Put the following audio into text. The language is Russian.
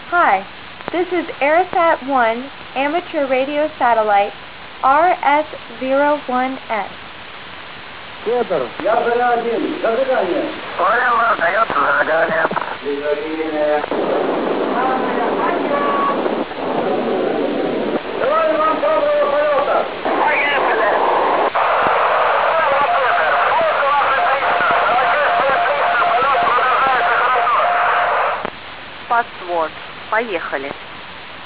Hi, this is Aerosat-1 amateur radio satellite RS-01S. Петр, я Заря-1, зажигание. Понял, дается зажигание. Зажигание. Желаю вам доброго полета. Поехали. Password. Поехали.